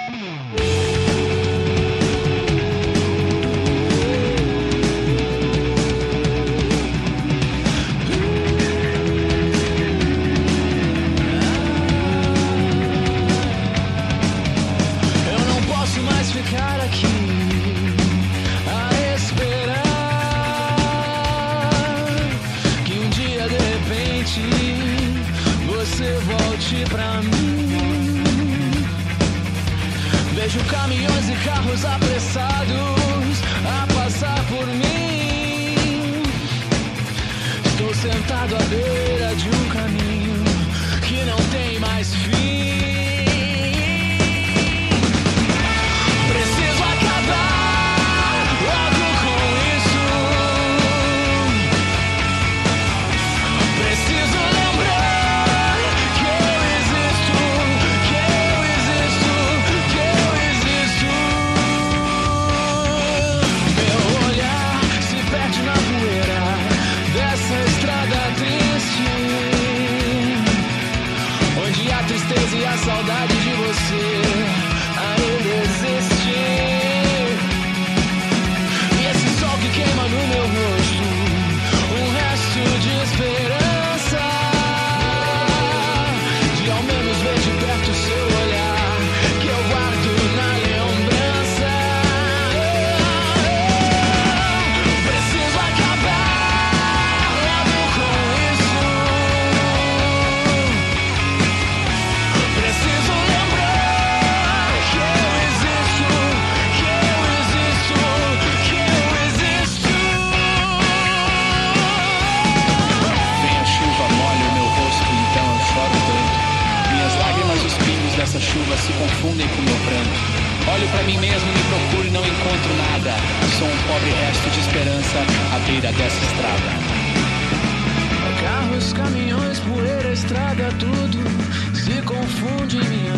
Ficar aqui a esperar que um dia de repente você volte pra mim. Vejo caminhões e carros apressados a passar por mim. Estou sentado à beira de um caminho que não tem mais fim. E a saudade de você ainda existe. E esse sol que queima no meu rosto, um resto de esperança, de ao menos ver de perto o seu olhar, que eu guardo na lembrança. Preciso acabar logo com isso. Preciso lembrar que eu existo, que eu existo, que eu existo. Vem a chuva, molha o meu rosto, então eu choro tanto. Minhas lágrimas, os pingos dessa chuva se confundem com meu pranto. Olho pra mim mesmo, me procuro e não encontro nada. Sou um pobre resto de esperança à beira dessa estrada. Carros, caminhões, poeira, estrada, tudo se confunde em minha